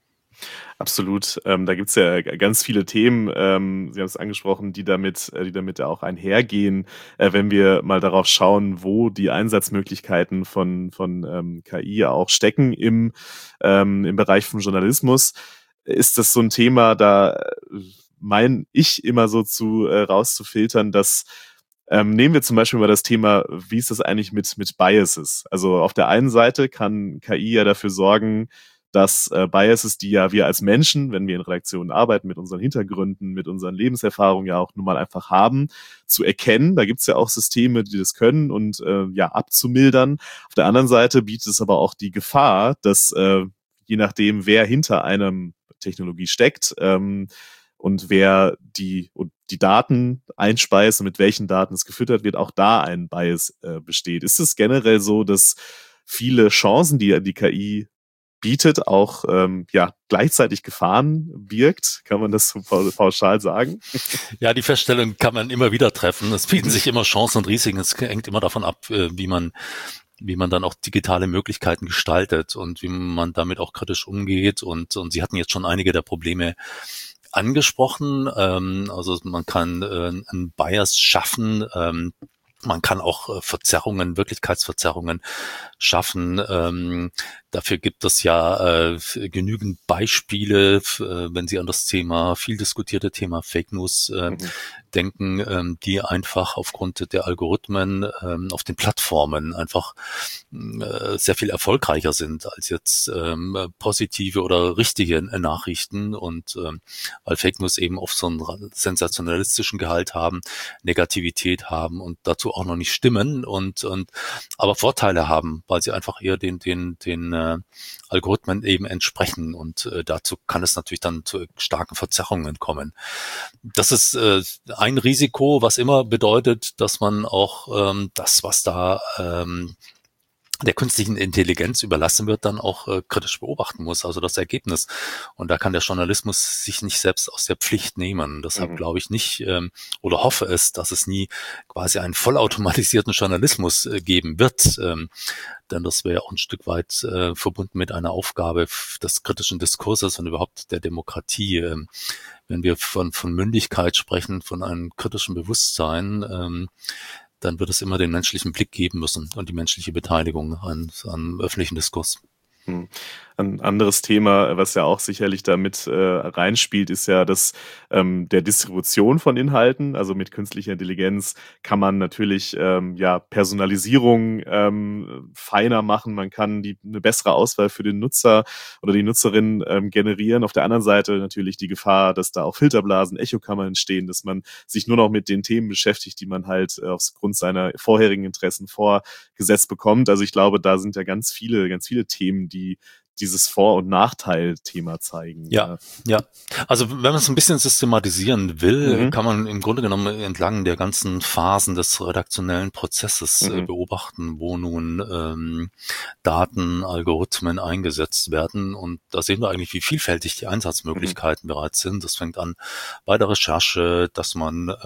Absolut. Ähm, da gibt's ja ganz viele Themen, ähm, Sie haben es angesprochen, die damit, äh, die damit auch einhergehen, äh, wenn wir mal darauf schauen, wo die Einsatzmöglichkeiten von, von ähm, K I auch stecken im, ähm, im Bereich vom Journalismus. ist das so ein Thema, da meine ich immer so zu äh, rauszufiltern, dass ähm, nehmen wir zum Beispiel mal das Thema, wie ist das eigentlich mit mit Biases? Also auf der einen Seite kann K I ja dafür sorgen, dass äh, Biases, die ja wir als Menschen, wenn wir in Redaktionen arbeiten, mit unseren Hintergründen, mit unseren Lebenserfahrungen ja auch nun mal einfach haben, zu erkennen. Da gibt's ja auch Systeme, die das können und äh, ja abzumildern. Auf der anderen Seite bietet es aber auch die Gefahr, dass äh, je nachdem, wer hinter einem Technologie steckt, ähm, und wer die, und die Daten einspeist und mit welchen Daten es gefüttert wird, auch da ein Bias äh, besteht. Ist es generell so, dass viele Chancen, die die K I bietet, auch ähm, ja gleichzeitig Gefahren birgt? Kann man das so pauschal sagen? Ja, die Feststellung kann man immer wieder treffen. Es bieten sich immer Chancen und Risiken. Es hängt immer davon ab, wie man wie man dann auch digitale Möglichkeiten gestaltet und wie man damit auch kritisch umgeht. Und, und Sie hatten jetzt schon einige der Probleme angesprochen. Ähm, also man kann äh, einen Bias schaffen. Ähm, man kann auch äh, Verzerrungen, Wirklichkeitsverzerrungen schaffen. Ähm, dafür gibt es ja äh, genügend Beispiele, f- äh, wenn Sie an das Thema, viel diskutierte Thema Fake News äh, Mhm. denken, ähm, die einfach aufgrund der Algorithmen ähm, auf den Plattformen einfach äh, sehr viel erfolgreicher sind als jetzt ähm, positive oder richtige äh, Nachrichten. Und ähm, weil Fake News eben oft so einen ra- sensationalistischen Gehalt haben, Negativität haben und dazu auch noch nicht stimmen und, und aber Vorteile haben, weil sie einfach eher den, den, den äh, Algorithmen eben entsprechen. Und äh, dazu kann es natürlich dann zu starken Verzerrungen kommen. Das ist äh, ein Risiko, was immer bedeutet, dass man auch ähm, das, was da ähm, der künstlichen Intelligenz überlassen wird, dann auch äh, kritisch beobachten muss, also das Ergebnis. Und da kann der Journalismus sich nicht selbst aus der Pflicht nehmen. Deshalb Mhm. glaube ich nicht ähm, oder hoffe es, dass es nie quasi einen vollautomatisierten Journalismus äh, geben wird. Ähm, denn das wäre auch ein Stück weit äh, verbunden mit einer Aufgabe f- des kritischen Diskurses und überhaupt der Demokratie. Ähm, wenn wir von, von Mündigkeit sprechen, von einem kritischen Bewusstsein, ähm, dann wird es immer den menschlichen Blick geben müssen und die menschliche Beteiligung an, an öffentlichen Diskurs. Hm. Ein anderes Thema, was ja auch sicherlich damit äh, reinspielt, ist ja das ähm, der Distribution von Inhalten. Also mit künstlicher Intelligenz kann man natürlich ähm, ja Personalisierung ähm, feiner machen. Man kann die eine bessere Auswahl für den Nutzer oder die Nutzerin ähm, generieren. Auf der anderen Seite natürlich die Gefahr, dass da auch Filterblasen, Echokammern entstehen, dass man sich nur noch mit den Themen beschäftigt, die man halt äh, aufgrund seiner vorherigen Interessen vorgesetzt bekommt. Also ich glaube, da sind ja ganz viele, ganz viele Themen, die dieses Vor- und Nachteil-Thema zeigen. Ja, ja. Also wenn man es ein bisschen systematisieren will, Mhm. kann man im Grunde genommen entlang der ganzen Phasen des redaktionellen Prozesses äh, Mhm. beobachten, wo nun ähm, Daten, Algorithmen eingesetzt werden. Und da sehen wir eigentlich, wie vielfältig die Einsatzmöglichkeiten bereits sind. Das fängt an bei der Recherche, dass man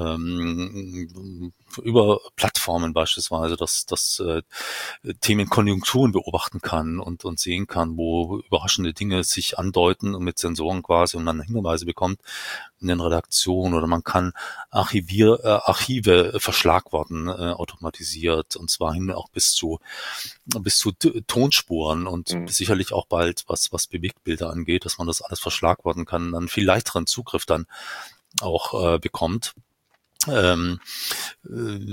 ähm, über Plattformen beispielsweise, dass, dass äh, Themenkonjunkturen beobachten kann und, und sehen kann, wo überraschende Dinge sich andeuten und mit Sensoren quasi und man Hinweise bekommt in den Redaktionen, oder man kann Archivier, äh, Archive verschlagworten äh, automatisiert, und zwar hin auch bis zu bis zu T- Tonspuren und Mhm. sicherlich auch bald, was was Bewegtbilder angeht, dass man das alles verschlagworten kann, dann viel leichteren Zugriff dann auch äh, bekommt. Ähm, äh,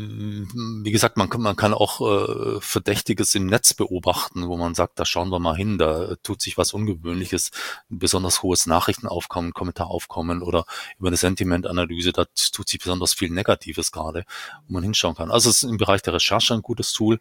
wie gesagt, man kann, man kann auch äh, Verdächtiges im Netz beobachten, wo man sagt, da schauen wir mal hin, da tut sich was Ungewöhnliches, ein besonders hohes Nachrichtenaufkommen, Kommentaraufkommen oder über eine Sentimentanalyse, da tut sich besonders viel Negatives gerade, wo man hinschauen kann. Also es ist im Bereich der Recherche ein gutes Tool.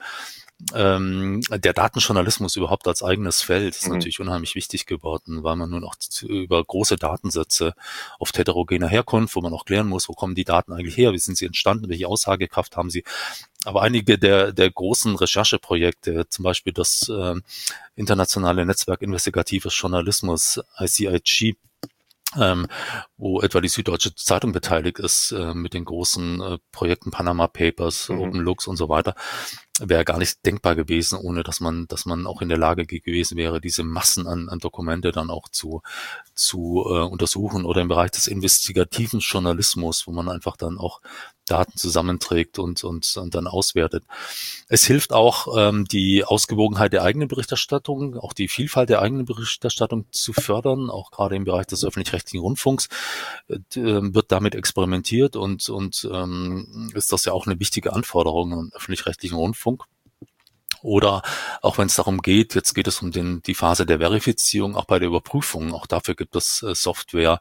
Ähm, der Datenjournalismus überhaupt als eigenes Feld ist Mhm. natürlich unheimlich wichtig geworden, weil man nun auch z- über große Datensätze oft heterogener Herkunft, wo man auch klären muss, wo kommen die Daten eigentlich her, wie sind sie entstanden, welche Aussagekraft haben sie. Aber einige der, der großen Rechercheprojekte, zum Beispiel das äh, internationale Netzwerk investigatives Journalismus, I C I G, ähm, wo etwa die Süddeutsche Zeitung beteiligt ist, äh, mit den großen äh, Projekten Panama Papers, Mhm. OpenLux und so weiter, wäre gar nicht denkbar gewesen, ohne dass man, dass man auch in der Lage gewesen wäre, diese Massen an, an Dokumente dann auch zu, zu äh, untersuchen, oder im Bereich des investigativen Journalismus, wo man einfach dann auch Daten zusammenträgt und, und, und dann auswertet. Es hilft auch, ähm, die Ausgewogenheit der eigenen Berichterstattung, auch die Vielfalt der eigenen Berichterstattung zu fördern, auch gerade im Bereich des öffentlich-rechtlichen Rundfunks äh, wird damit experimentiert und, und ähm, ist das ja auch eine wichtige Anforderung im öffentlich-rechtlichen Rundfunk. Oder auch wenn es darum geht, jetzt geht es um den, die Phase der Verifizierung, auch bei der Überprüfung, auch dafür gibt es äh, Software.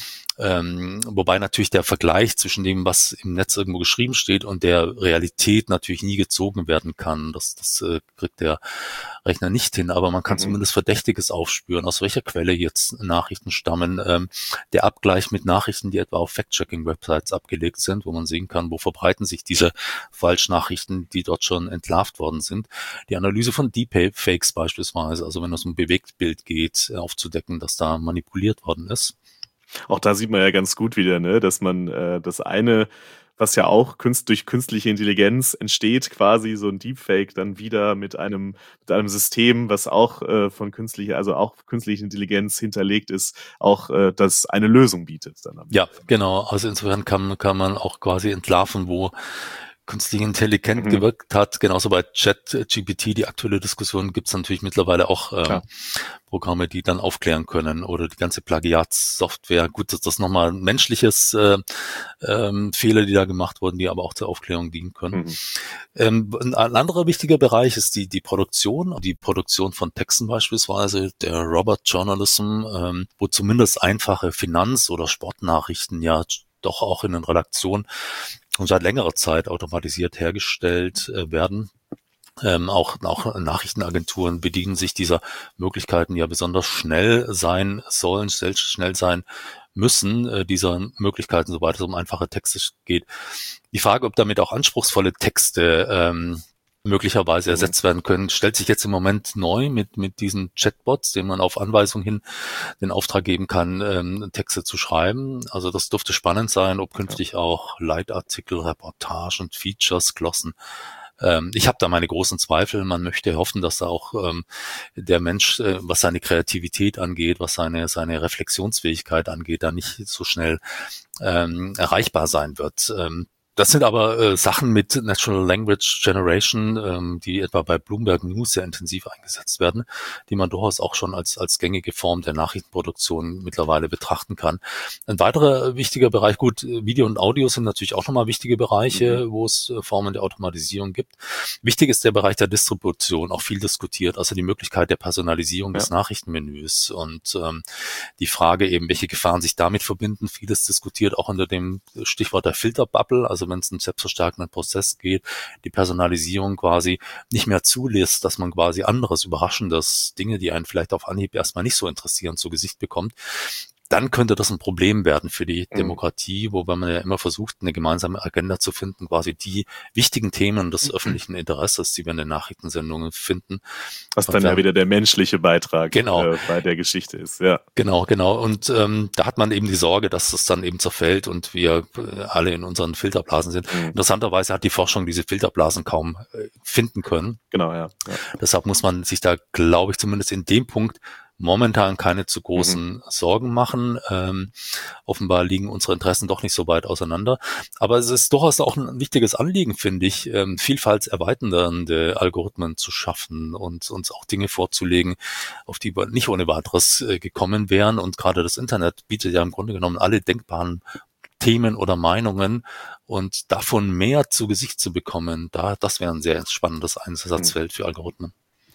Ähm, wobei natürlich der Vergleich zwischen dem, was im Netz irgendwo geschrieben steht und der Realität natürlich nie gezogen werden kann. Das, das äh, kriegt der Rechner nicht hin, aber man kann mhm. zumindest Verdächtiges aufspüren, aus welcher Quelle jetzt Nachrichten stammen. Ähm, der Abgleich mit Nachrichten, die etwa auf Fact-Checking-Websites abgelegt sind, wo man sehen kann, wo verbreiten sich diese Falschnachrichten, die dort schon entlarvt worden sind. Die Analyse von Deepfakes beispielsweise, also wenn es um Bewegtbild geht, aufzudecken, dass da manipuliert worden ist. Auch da sieht man ja ganz gut wieder, ne, dass man äh, das eine, was ja auch künst, durch künstliche Intelligenz entsteht, quasi so ein Deepfake, dann wieder mit einem mit einem System, was auch äh, von künstlicher, also auch künstliche Intelligenz hinterlegt ist, auch äh, das eine Lösung bietet. Dann ja, genau. Also insofern kann kann man auch quasi entlarven, wo künstliche Intelligenz mhm. gewirkt hat. Genauso bei ChatGPT, die aktuelle Diskussion, gibt es natürlich mittlerweile auch ähm, Programme, die dann aufklären können, oder die ganze Plagiatssoftware. Gut, das ist nochmal ein menschliches äh, ähm, Fehler, die da gemacht wurden, die aber auch zur Aufklärung dienen können. Mhm. Ähm, ein, ein anderer wichtiger Bereich ist die die Produktion, die Produktion von Texten beispielsweise, der Robot Journalism, ähm, wo zumindest einfache Finanz- oder Sportnachrichten ja doch auch in den Redaktionen und seit längerer Zeit automatisiert hergestellt äh, werden. Ähm, auch, auch Nachrichtenagenturen bedienen sich dieser Möglichkeiten, ja besonders schnell sein sollen, schnell sein müssen, äh, dieser Möglichkeiten, sobald es um einfache Texte geht. Die Frage, ob damit auch anspruchsvolle Texte ähm, möglicherweise ersetzt werden können, stellt sich jetzt im Moment neu mit mit diesen Chatbots, denen man auf Anweisung hin den Auftrag geben kann, ähm, Texte zu schreiben. Also das dürfte spannend sein, ob künftig ja. auch Leitartikel, Reportagen, Features, Glossen. Ähm, ich habe da meine großen Zweifel. Man möchte hoffen, dass da auch ähm, der Mensch, äh, was seine Kreativität angeht, was seine seine Reflexionsfähigkeit angeht, da nicht so schnell ähm, erreichbar sein wird. Ähm, Das sind aber äh, Sachen mit Natural Language Generation, ähm, die etwa bei Bloomberg News sehr intensiv eingesetzt werden, die man durchaus auch schon als als gängige Form der Nachrichtenproduktion mittlerweile betrachten kann. Ein weiterer wichtiger Bereich, gut, Video und Audio sind natürlich auch nochmal wichtige Bereiche, mhm. wo es äh, Formen der Automatisierung gibt. Wichtig ist der Bereich der Distribution, auch viel diskutiert, also die Möglichkeit der Personalisierung ja. des Nachrichtenmenüs und ähm, die Frage eben, welche Gefahren sich damit verbinden. Vieles diskutiert auch unter dem Stichwort der Filterbubble, also wenn es einen selbstverstärkenden Prozess geht, die Personalisierung quasi nicht mehr zulässt, dass man quasi anderes, Überraschendes, Dinge, die einen vielleicht auf Anhieb erstmal nicht so interessieren, zu Gesicht bekommt, dann könnte das ein Problem werden für die mhm. Demokratie, wobei man ja immer versucht, eine gemeinsame Agenda zu finden, quasi die wichtigen Themen des öffentlichen Interesses, die wir in den Nachrichtensendungen finden. Was dann ja wieder der menschliche Beitrag genau. äh, bei der Geschichte ist. Ja. Genau, genau. Und ähm, da hat man eben die Sorge, dass es dann eben zerfällt und wir äh, alle in unseren Filterblasen sind. Mhm. Interessanterweise hat die Forschung diese Filterblasen kaum äh, finden können. Genau, ja. ja. Deshalb muss man sich da, glaube ich, zumindest in dem Punkt momentan keine zu großen mhm. Sorgen machen. Ähm, offenbar liegen unsere Interessen doch nicht so weit auseinander. Aber es ist durchaus auch ein wichtiges Anliegen, finde ich, ähm, vielfaltserweiternde Algorithmen zu schaffen und uns auch Dinge vorzulegen, auf die wir nicht ohne weiteres äh, gekommen wären. Und gerade das Internet bietet ja im Grunde genommen alle denkbaren Themen oder Meinungen, und davon mehr zu Gesicht zu bekommen, da das wäre ein sehr spannendes Einsatzfeld für Algorithmen.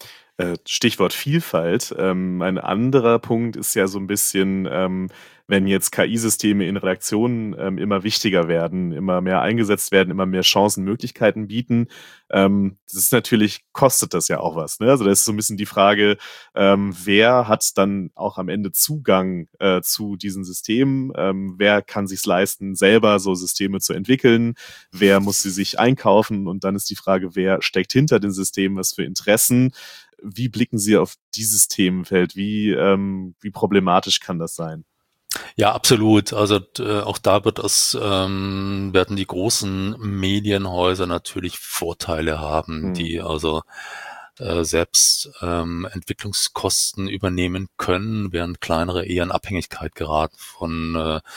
Stichwort Vielfalt. Ähm, ein anderer Punkt ist ja so ein bisschen, ähm, wenn jetzt K I-Systeme in Redaktionen ähm, immer wichtiger werden, immer mehr eingesetzt werden, immer mehr Chancen, Möglichkeiten bieten. Ähm, das ist natürlich, kostet das ja auch was. Ne? Also das ist so ein bisschen die Frage, ähm, wer hat dann auch am Ende Zugang äh, zu diesen Systemen? Ähm, wer kann sich's leisten, selber so Systeme zu entwickeln? Wer muss sie sich einkaufen? Und dann ist die Frage, wer steckt hinter den Systemen, was für Interessen? Wie blicken Sie auf dieses Themenfeld? Wie, ähm, wie problematisch kann das sein? Ja, absolut. Also äh, auch da wird es, ähm, werden die großen Medienhäuser natürlich Vorteile haben, hm. die also äh, selbst ähm, Entwicklungskosten übernehmen können, während kleinere eher in Abhängigkeit geraten von äh,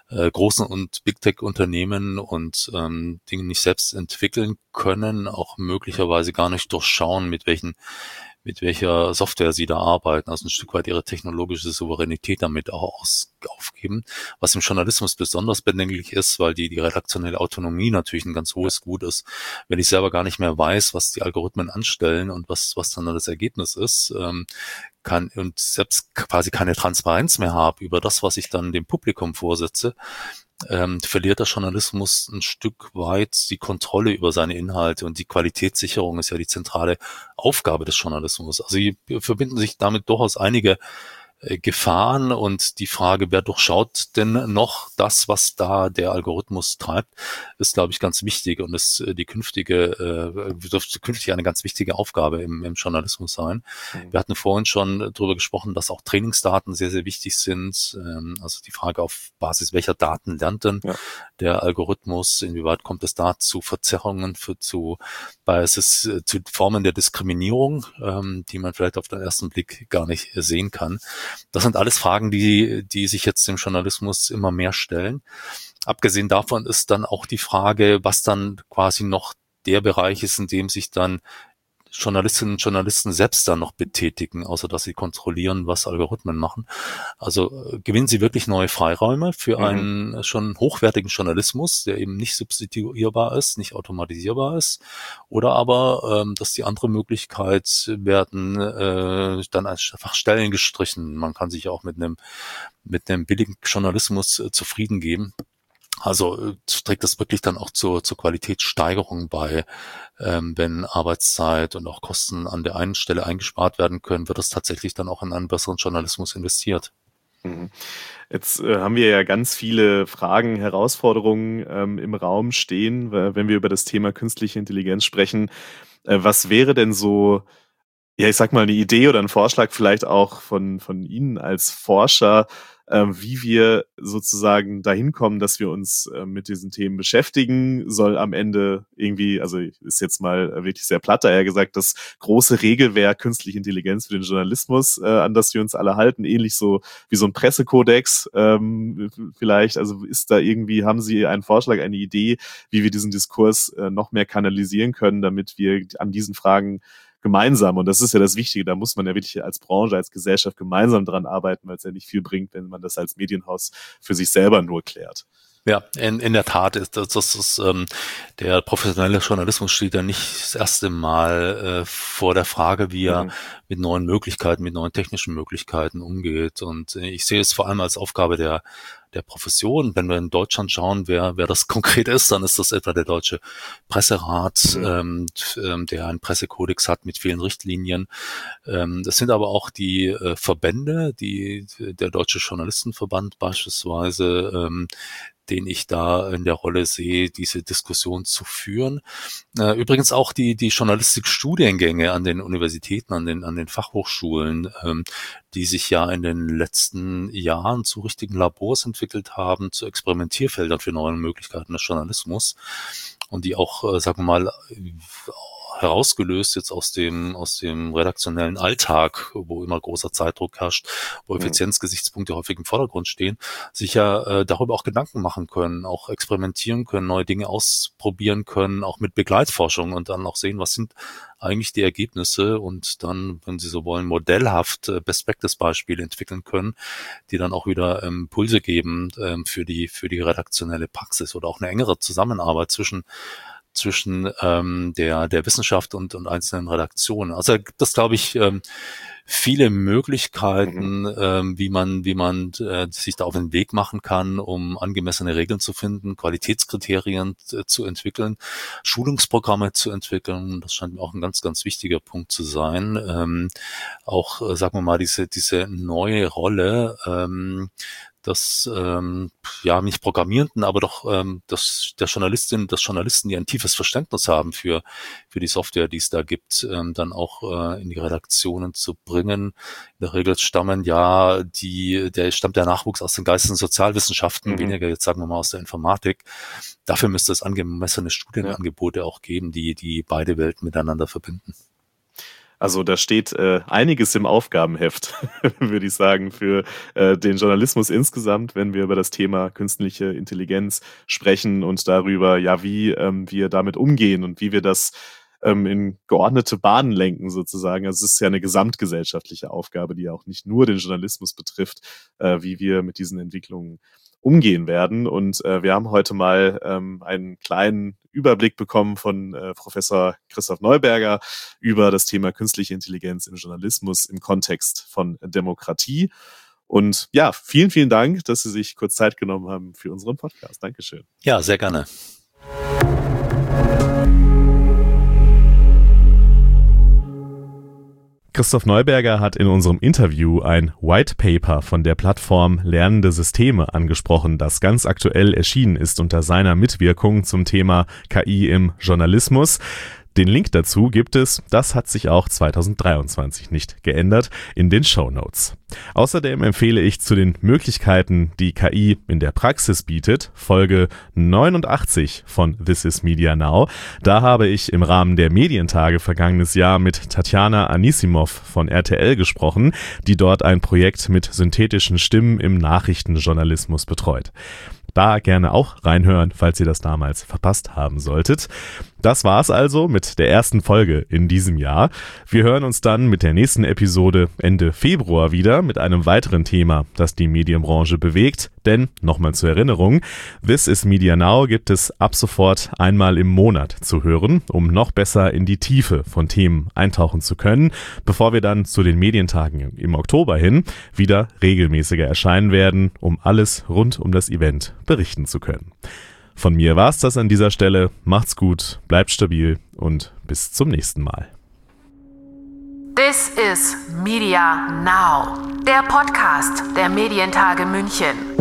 äh, großen und Big Tech Unternehmen und ähm, Dinge nicht selbst entwickeln können, auch möglicherweise gar nicht durchschauen, mit welchen mit welcher Software sie da arbeiten, also ein Stück weit ihre technologische Souveränität damit auch aus, aufgeben, was im Journalismus besonders bedenklich ist, weil die, die redaktionelle Autonomie natürlich ein ganz hohes Gut ist. Wenn ich selber gar nicht mehr weiß, was die Algorithmen anstellen und was, was dann das Ergebnis ist, ähm, kann und selbst quasi keine Transparenz mehr habe über das, was ich dann dem Publikum vorsetze, ähm, verliert der Journalismus ein Stück weit die Kontrolle über seine Inhalte und die Qualitätssicherung ist ja die zentrale Aufgabe des Journalismus. Also hier verbinden sich damit durchaus einige äh, Gefahren und die Frage, wer durchschaut denn noch das, was da der Algorithmus treibt, ist, glaube ich, ganz wichtig und ist äh, die künftige, äh, dürfte künftig eine ganz wichtige Aufgabe im, im Journalismus sein. Mhm. Wir hatten vorhin schon darüber gesprochen, dass auch Trainingsdaten sehr, sehr wichtig sind. Ähm, also die Frage, auf Basis welcher Daten lernt denn ja. der Algorithmus, inwieweit kommt es da zu Verzerrungen, für, zu Biases, äh, zu Formen der Diskriminierung, ähm, die man vielleicht auf den ersten Blick gar nicht sehen kann. Das sind alles Fragen, die, die sich jetzt im Journalismus immer mehr stellen. Abgesehen davon ist dann auch die Frage, was dann quasi noch der Bereich ist, in dem sich dann Journalistinnen und Journalisten selbst dann noch betätigen, außer dass sie kontrollieren, was Algorithmen machen. Also äh, gewinnen sie wirklich neue Freiräume für mhm. einen schon hochwertigen Journalismus, der eben nicht substituierbar ist, nicht automatisierbar ist, oder aber, ähm, dass die andere Möglichkeit werden äh, dann einfach Stellen gestrichen. Man kann sich auch mit einem mit einem billigen Journalismus äh, zufrieden geben. Also trägt das wirklich dann auch zur, zur Qualitätssteigerung bei, ähm, wenn Arbeitszeit und auch Kosten an der einen Stelle eingespart werden können, wird es tatsächlich dann auch in einen besseren Journalismus investiert. Jetzt äh, haben wir ja ganz viele Fragen, Herausforderungen ähm, im Raum stehen, wenn wir über das Thema künstliche Intelligenz sprechen. Äh, was wäre denn so, ja, ich sag mal, eine Idee oder ein Vorschlag vielleicht auch von, von Ihnen als Forscher, äh, wie wir sozusagen dahin kommen, dass wir uns äh, mit diesen Themen beschäftigen, soll am Ende irgendwie, also ist jetzt mal wirklich sehr platt daher gesagt, das große Regelwerk künstliche Intelligenz für den Journalismus, äh, an das wir uns alle halten, ähnlich so wie so ein Pressekodex ähm, vielleicht, also ist da irgendwie, haben Sie einen Vorschlag, eine Idee, wie wir diesen Diskurs äh, noch mehr kanalisieren können, damit wir an diesen Fragen gemeinsam, und das ist ja das Wichtige, da muss man ja wirklich als Branche, als Gesellschaft gemeinsam dran arbeiten, weil es ja nicht viel bringt, wenn man das als Medienhaus für sich selber nur klärt. Ja, in, in der Tat ist das, das ist, ähm, der professionelle Journalismus steht ja nicht das erste Mal äh, vor der Frage, wie er mhm. mit neuen Möglichkeiten, mit neuen technischen Möglichkeiten umgeht. Und äh, ich sehe es vor allem als Aufgabe der der Profession. Wenn wir in Deutschland schauen, wer wer das konkret ist, dann ist das etwa der Deutsche Presserat, mhm. ähm, der einen Pressekodex hat mit vielen Richtlinien. Ähm, das sind aber auch die äh, Verbände, die der Deutsche Journalistenverband beispielsweise, ähm, den ich da in der Rolle sehe, diese Diskussion zu führen. Äh, übrigens auch die die Journalistikstudiengänge an den Universitäten, an den an den Fachhochschulen, ähm, die sich ja in den letzten Jahren zu richtigen Labors entwickelt haben, zu Experimentierfeldern für neue Möglichkeiten des Journalismus und die auch, äh, sagen wir mal, herausgelöst jetzt aus dem aus dem redaktionellen Alltag, wo immer großer Zeitdruck herrscht, wo Effizienzgesichtspunkte häufig im Vordergrund stehen, sich ja äh, darüber auch Gedanken machen können, auch experimentieren können, neue Dinge ausprobieren können, auch mit Begleitforschung und dann auch sehen, was sind eigentlich die Ergebnisse und dann, wenn Sie so wollen, modellhaft äh, Best-Practice-Beispiele entwickeln können, die dann auch wieder ähm, Impulse geben ähm, für die für die redaktionelle Praxis oder auch eine engere Zusammenarbeit zwischen zwischen ähm, der der Wissenschaft und und einzelnen Redaktionen. Also das glaube ich ähm, viele Möglichkeiten, mhm. ähm, wie man wie man äh, sich da auf den Weg machen kann, um angemessene Regeln zu finden, Qualitätskriterien äh, zu entwickeln, Schulungsprogramme zu entwickeln. Das scheint mir auch ein ganz ganz wichtiger Punkt zu sein. Ähm, auch äh, sagen wir mal diese diese neue Rolle ähm, das ähm, ja nicht Programmierenden, aber doch ähm, das der Journalistin, des Journalisten, die ein tiefes Verständnis haben für für die Software, die es da gibt, ähm, dann auch äh, in die Redaktionen zu bringen. In der Regel stammen ja die der stammt der Nachwuchs aus den Geistes- und Sozialwissenschaften, mhm. weniger jetzt sagen wir mal aus der Informatik. Dafür müsste es angemessene Studienangebote ja. auch geben, die die beide Welten miteinander verbinden. Also da steht äh, einiges im Aufgabenheft, würde ich sagen, für äh, den Journalismus insgesamt, wenn wir über das Thema künstliche Intelligenz sprechen und darüber, ja, wie ähm, wir damit umgehen und wie wir das ähm, in geordnete Bahnen lenken sozusagen. Also es ist ja eine gesamtgesellschaftliche Aufgabe, die ja auch nicht nur den Journalismus betrifft, äh, wie wir mit diesen Entwicklungen umgehen werden. Und äh, wir haben heute mal ähm, einen kleinen Überblick bekommen von äh, Professor Christoph Neuberger über das Thema künstliche Intelligenz im Journalismus im Kontext von Demokratie. Und ja, vielen, vielen Dank, dass Sie sich kurz Zeit genommen haben für unseren Podcast. Dankeschön. Ja, sehr gerne. Christoph Neuberger hat in unserem Interview ein White Paper von der Plattform Lernende Systeme angesprochen, das ganz aktuell erschienen ist unter seiner Mitwirkung zum Thema K I im Journalismus. Den Link dazu gibt es, das hat sich auch zwanzig dreiundzwanzig nicht geändert, in den Shownotes. Außerdem empfehle ich zu den Möglichkeiten, die K I in der Praxis bietet, Folge neunundachtzig von This is Media Now. Da habe ich im Rahmen der Medientage vergangenes Jahr mit Tatjana Anisimov von R T L gesprochen, die dort ein Projekt mit synthetischen Stimmen im Nachrichtenjournalismus betreut. Da gerne auch reinhören, falls ihr das damals verpasst haben solltet. Das war's also mit der ersten Folge in diesem Jahr. Wir hören uns dann mit der nächsten Episode Ende Februar wieder mit einem weiteren Thema, das die Medienbranche bewegt. Denn, nochmal zur Erinnerung, This is Media Now gibt es ab sofort einmal im Monat zu hören, um noch besser in die Tiefe von Themen eintauchen zu können, bevor wir dann zu den Medientagen im Oktober hin wieder regelmäßiger erscheinen werden, um alles rund um das Event berichten zu können. Von mir war's das an dieser Stelle. Macht's gut, bleibt stabil und bis zum nächsten Mal. This is Media Now, der Podcast der Medientage München.